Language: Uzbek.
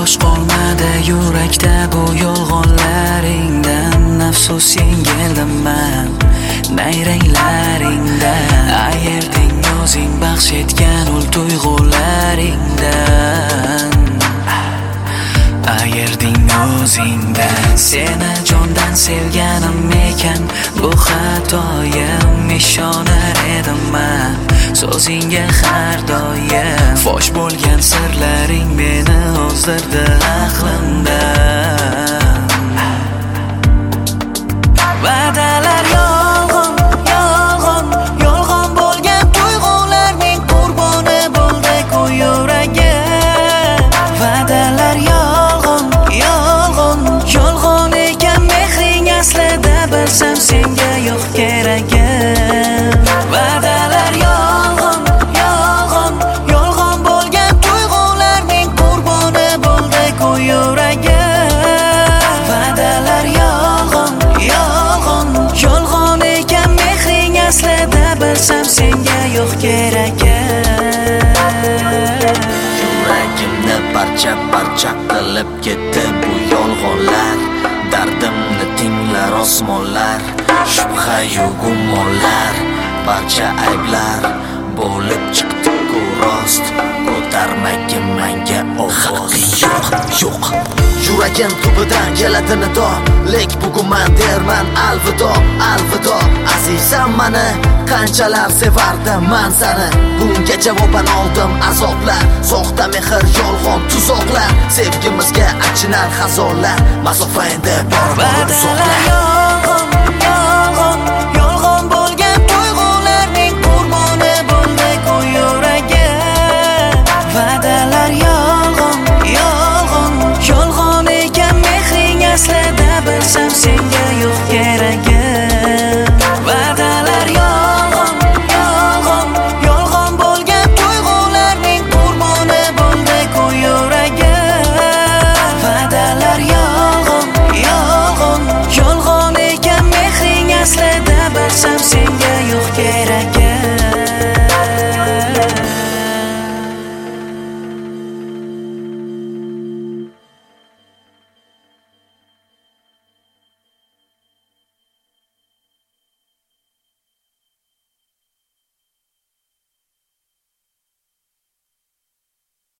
Bardosh qolmadi yurakda bu yolg'onlaringdan. Afsus yengildim man nayranglaringdan. Ayerding o'zing baxsh etgan ul tuyg'ularingdan. Ayerding o'zingdan. Seni jondan sevganim ekan bu xatoyim. Ishonar edim man so'zingga har doim. Fosh bo'lgan sirlaring meni ozdirdi aqlimdan. Va'dalar yolg'on, yolg'on, yolg'on bo'lgan tuyg'ularning qurboni bo'ldik u yuragim. Va'dalar yolg'on, yolg'on, yolg'on ekan mehring aslida bilsam senga yo'q keragim. Va'dalar yolg'on, yolg'on, yolg'on bo'lgan tuyg'ularning qurboni bo'ldik u yuragim. Va'dalar yolg'on, yolg'on, yolg'on ekan mehring aslida bilsam senga yo'q keragim. Yuragimni parcha-parcha qilib ketdi bu yolg'onlar. Dardimni tinglar osmonlar, shubha-yu gumonlar. Barcha ayblar bo'lib chiqdi-ku rost. Ko'tarmagin menga ovoz. Yo'q. Yuragim tubidan keladi nido, lek bugun men derman alvido, alvido. Azizam mani qanchalar sevardim men seni. Bunga javoban oldim azoblar, soxta mehr, yolg'on tuzoqlar. Sevgimizga achinar xazonlar, masofa endi bor uzoqlar. Yolg'on, yolg'on, yolg'on bo'lgan tuyg'ularning qurboni bo'ldik u yuragim. Va'dalar yolg'on, yolg'on, yolg'on ekan mehring aslida bilsam senga yo'q keragim. Va'dalar yolg'on, yolg'on, yolg'on bo'lgan tuyg'ularning qurboni bo'ldik u yuragim. Va'dalar yolg'on, yolg'on, yolg'on ekan mehring aslida bilsam senga yo'q keragim.